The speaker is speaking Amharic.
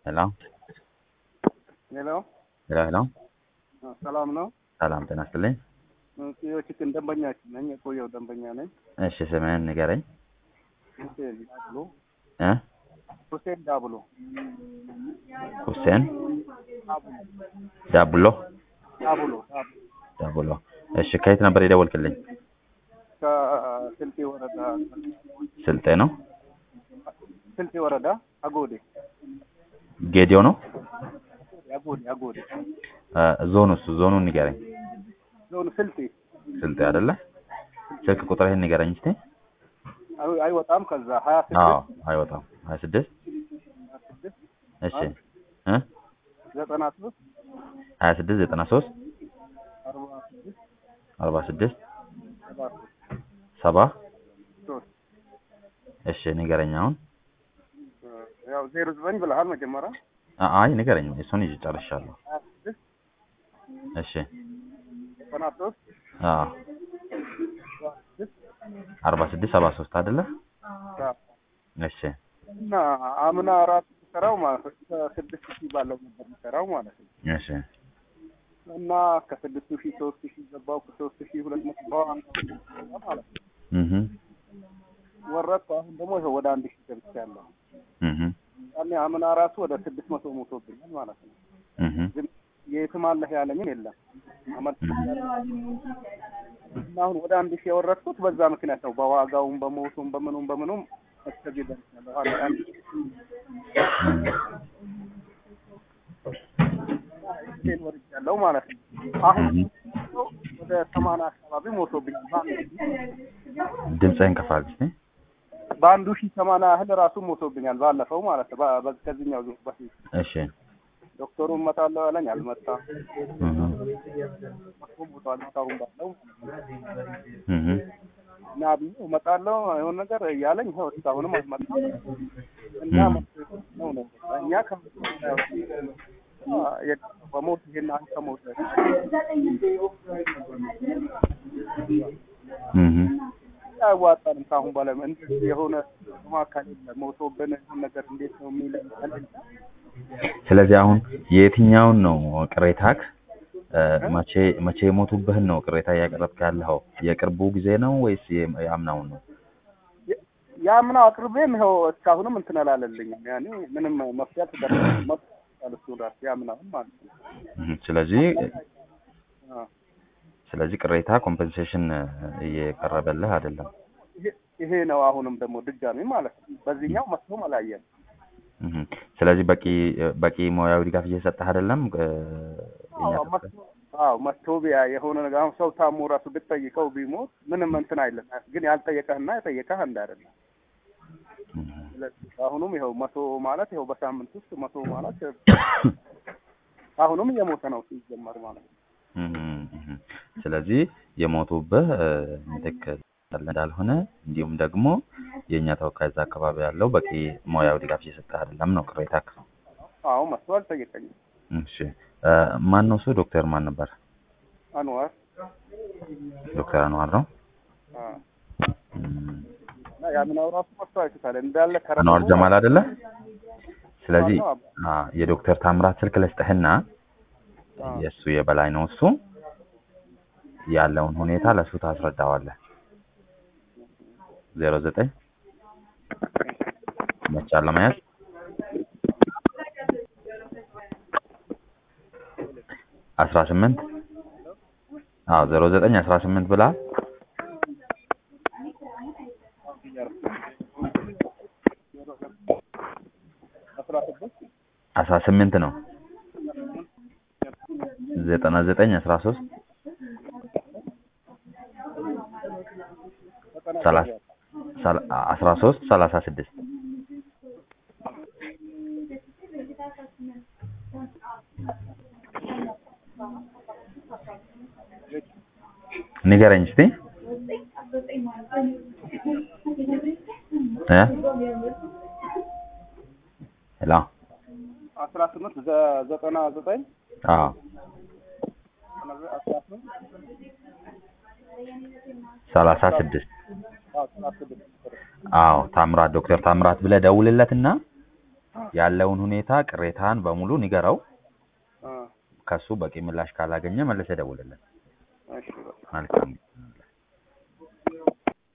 Hello? Hello? Hello, hello? ሰላም ነው? ሰላም ጤና ይስጥልኝ። የቺክን ደንበኛችን ነኝ። የቆየው ደንበኛ ነኝ። እሺ ስምህን ንገረኝ። ሁሴን ዳብሎ እ ሁሴን ዳብሎ ሁሴን ዳብሎ ዳብሎ ዳብሎ። እሺ ከየት ነበር የደወልክልኝ? ከስልጤ ወረዳ ስልጤ ነው? ስልጤ ወረዳ አጎዴ ጌዲዮ ነው? አጎዴ ዞኑን ንገረኝ። ዞኑ ስልጤ ስልጤ አይደለ? ስልክ ቁጥርህን ንገረኝ እስቲ። አይወጣም። ከዛ 26 አዎ አይወጣም። 26 እሺ 93 26 93 46 7 እሺ ንገረኝ አሁን። ያው 09 ብለሃል መጀመሪያ። አይ ንገረኝ፣ እሱን ይዤ ጨርሻለሁ። እሺ 93 አዎ 46 73 አይደለ? እሺ እና አምና ራሱ ሰራው ማለት ነው። ከ6000 ባለው ነበር ሰራው ማለት ነው። እሺ እና ከ6000 3000 ገባው፣ ከ3200 ገባው ማለት ነው። ወረድኩ። አሁን ደግሞ ይሄ ወደ 1000 ገብቻለሁ። ያኔ አምና ራሱ ወደ 600 ሞቶብኛል ማለት ነው። ግን የትም አለህ ያለኝን የለም እና አሁን ወደ 1000 የወረድኩት በዛ ምክንያት ነው። በዋጋውም በሞቱም በምኑም እስከዚህ ደርሻለሁ። ወርጃለሁ ማለት ነው። አሁን ወደ 80 አካባቢ ሞቶብኛል። ድምፅህን ከፍ አድርግ እስኪ። በአንዱ 80 ያህል ራሱ ሞቶብኛል ባለፈው ማለት ነው። በከዚህኛው ዙር በፊት እሺ ዶክተሩን እመጣለሁ ያለኝ አልመጣም። ሞቷል እስካሁን ባለው እና እመጣለሁ የሆነ ነገር እያለኝ ይኸው እስካሁንም አልመጣም። እና ነው እኛ በሞት ይሄን አንተ ሞት አይዋጣንም። ካሁን በኋላ እንደዚህ የሆነ ማካል ሞቶብን ነገር እንዴት ነው የሚለው። ስለዚህ አሁን የትኛውን ነው ቅሬታክ? መቼ የሞቱብህን ነው ቅሬታ እያቀረብክ ያለኸው? የቅርቡ ጊዜ ነው ወይስ የአምናውን ነው? የአምናው አቅርቤም ይኸው እስካሁንም እንትን አላለልኝም። ያኔ ምንም መፍትሄ አልተደረገም። እሱ ራሱ ያምናውን ማለት ነው። ስለዚህ ቅሬታ ኮምፐንሴሽን እየቀረበልህ አይደለም። ይሄ ነው አሁንም ደግሞ ድጋሚ ማለት ነው። በዚህኛው መስሎም አላየንም። ስለዚህ በቂ ሙያዊ ድጋፍ እየሰጠህ አይደለም። መቶቢያ የሆነ ነገር አሁን ሰው ታሞ ራሱ ብትጠይቀው ቢሞት ምንም እንትን አይልም። ግን ያልጠየቀህና የጠየቀህ አንድ አይደለም። አሁንም ይኸው 100 ማለት ይኸው በሳምንት ውስጥ 100 ማለት አሁንም እየሞተ ነው ሲጀመር ማለት ነው። ስለዚህ የሞቱብህ ምትክ እንዳልሆነ እንዲሁም ደግሞ የኛ ተወካይ እዛ አካባቢ ያለው በቂ ሙያዊ ድጋፍ እየሰጠህ አይደለም ነው ቅሬታክ? አዎ መስዋዕት አልጠየቀኝም። እሺ ማን ነው እሱ? ዶክተር ማን ነበር? አንዋር። ዶክተር አንዋር ነው። ያምናው ራሱ መስዋዕት ታለ እንዳለ አንዋር ጀማል አይደለ? ስለዚህ የዶክተር ታምራት ስልክ ልስጥህና የሱ የበላይ ነው እሱ ያለውን ሁኔታ ለሱ ታስረዳዋለህ። 09 መቻል ለማያዝ 18 09 18 ብላ 18 ነው 99 13 36 ንገረኝ እስቲ። ሄሎ 18 99 36 አዎ ታምራት ዶክተር ታምራት ብለህ ደውልለትና ያለውን ሁኔታ ቅሬታን በሙሉ ንገረው ከሱ በቂ ምላሽ ካላገኘ መልሰህ ደውልልን እሺ በቃ መልካም